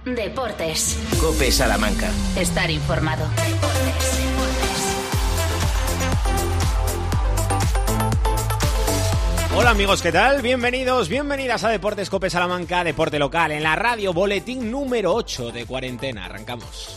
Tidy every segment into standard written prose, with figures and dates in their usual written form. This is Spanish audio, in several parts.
Deportes. COPE Salamanca. Estar informado. Hola amigos, ¿qué tal? Bienvenidos, bienvenidas a Deportes COPE Salamanca, deporte local, en la radio, boletín número 8 de cuarentena. Arrancamos.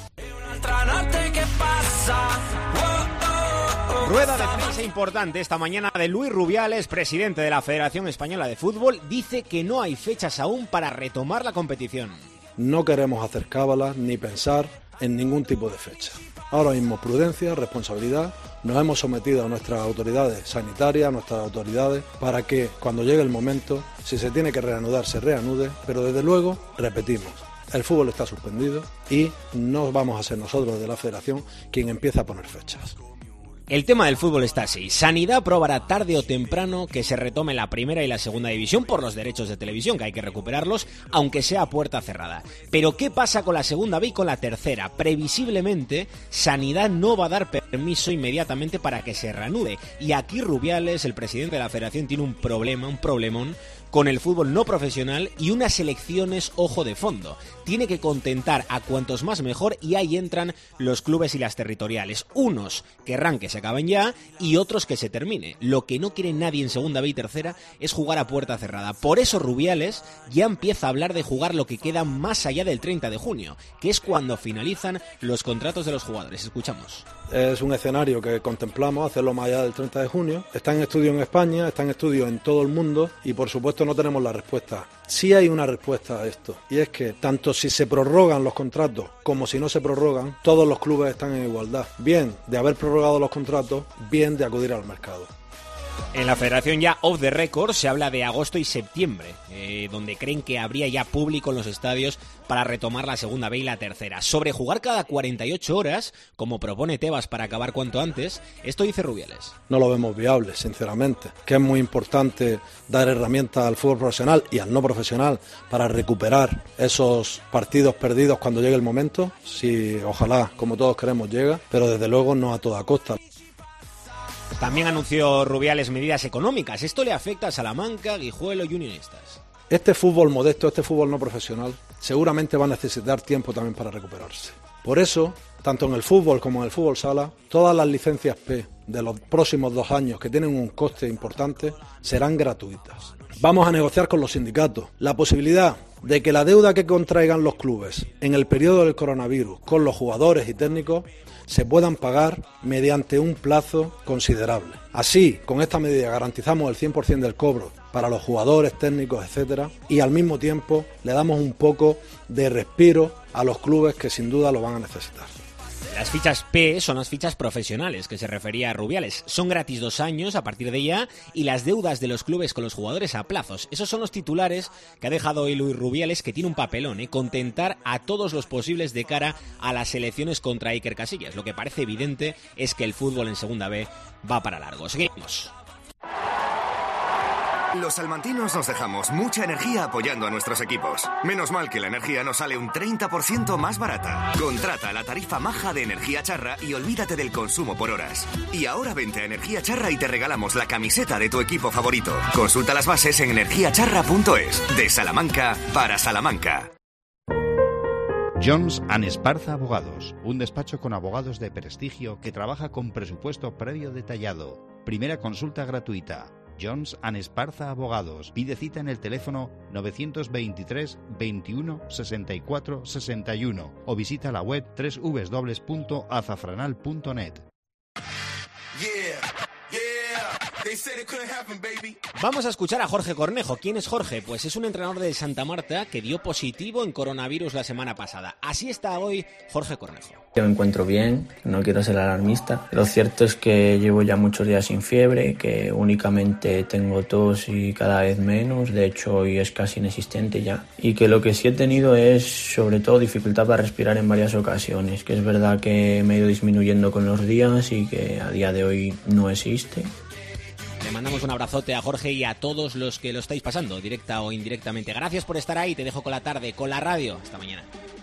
Rueda de prensa importante esta mañana de Luis Rubiales, presidente de la Federación Española de Fútbol, dice que no hay fechas aún para retomar la competición. No queremos hacer cábalas ni pensar en ningún tipo de fecha. Ahora mismo prudencia, responsabilidad, nos hemos sometido a nuestras autoridades sanitarias, a nuestras autoridades, para que cuando llegue el momento, si se tiene que reanudar, se reanude, pero desde luego, repetimos, el fútbol está suspendido y no vamos a ser nosotros de la Federación quien empiece a poner fechas. El tema del fútbol está así. Sanidad aprobará tarde o temprano que se retome la primera y la segunda división por los derechos de televisión, que hay que recuperarlos, aunque sea a puerta cerrada. Pero ¿qué pasa con la segunda B y con la tercera? Previsiblemente, Sanidad no va a dar permiso inmediatamente para que se reanude. Y aquí Rubiales, el presidente de la Federación, tiene un problemón, con el fútbol no profesional y unas elecciones ojo de fondo. Tiene que contentar a cuantos más mejor y ahí entran los clubes y las territoriales. Unos querrán que se acaben ya y otros que se termine. Lo que no quiere nadie en segunda B y tercera es jugar a puerta cerrada. Por eso Rubiales ya empieza a hablar de jugar lo que queda más allá del 30 de junio, que es cuando finalizan los contratos de los jugadores. Escuchamos. Es un escenario que contemplamos, hacerlo más allá del 30 de junio. Está en estudio en España, está en estudio en todo el mundo y por supuesto no tenemos la respuesta. Sí hay una respuesta a esto y es que tanto si se prorrogan los contratos como si no se prorrogan, todos los clubes están en igualdad. Bien de haber prorrogado los contratos, bien de acudir al mercado. En la Federación ya off the record se habla de agosto y septiembre, donde creen que habría ya público en los estadios para retomar la segunda B y la tercera. Sobre jugar cada 48 horas, como propone Tebas para acabar cuanto antes, esto dice Rubiales. No lo vemos viable, sinceramente, que es muy importante dar herramientas al fútbol profesional y al no profesional para recuperar esos partidos perdidos cuando llegue el momento. Sí, ojalá, como todos queremos, llega, pero desde luego no a toda costa. También anunció Rubiales medidas económicas. Esto le afecta a Salamanca, Guijuelo y Unionistas. Este fútbol modesto, este fútbol no profesional, seguramente va a necesitar tiempo también para recuperarse. Por eso, tanto en el fútbol como en el fútbol sala, todas las licencias P de los próximos 2 años, que tienen un coste importante, serán gratuitas. Vamos a negociar con los sindicatos la posibilidad de que la deuda que contraigan los clubes en el periodo del coronavirus con los jugadores y técnicos se puedan pagar mediante un plazo considerable. Así, con esta medida garantizamos el 100% del cobro para los jugadores, técnicos, etcétera, y al mismo tiempo le damos un poco de respiro a los clubes que sin duda lo van a necesitar. Las fichas P son las fichas profesionales que se refería a Rubiales. Son gratis 2 años a partir de ya y las deudas de los clubes con los jugadores a plazos. Esos son los titulares que ha dejado hoy Luis Rubiales, que tiene un papelón, contentar a todos los posibles de cara a las elecciones contra Iker Casillas. Lo que parece evidente es que el fútbol en segunda B va para largo. Seguimos. Los salmantinos nos dejamos mucha energía apoyando a nuestros equipos. Menos mal que la energía nos sale un 30% más barata. Contrata la tarifa maja de Energía Charra y olvídate del consumo por horas. Y ahora vente a Energía Charra y te regalamos la camiseta de tu equipo favorito. Consulta las bases en energiacharra.es. De Salamanca para Salamanca. Jones & Esparza Abogados, un despacho con abogados de prestigio que trabaja con presupuesto previo detallado. Primera consulta gratuita. Jones & Esparza Abogados. Pide cita en el teléfono 923 21 64 61 o visita la web www.azafranal.net. Vamos a escuchar a Jorge Cornejo. ¿Quién es Jorge? Pues es un entrenador de Santa Marta que dio positivo en coronavirus la semana pasada. Así está hoy Jorge Cornejo. Yo me encuentro bien, no quiero ser alarmista. Lo cierto es que llevo ya muchos días sin fiebre, que únicamente tengo tos y cada vez menos, de hecho hoy es casi inexistente ya. Y que lo que sí he tenido es sobre todo dificultad para respirar en varias ocasiones, que es verdad que me he ido disminuyendo con los días y que a día de hoy no existe. Le mandamos un abrazote a Jorge y a todos los que lo estáis pasando, directa o indirectamente. Gracias por estar ahí, te dejo con la tarde, con la radio. Hasta mañana.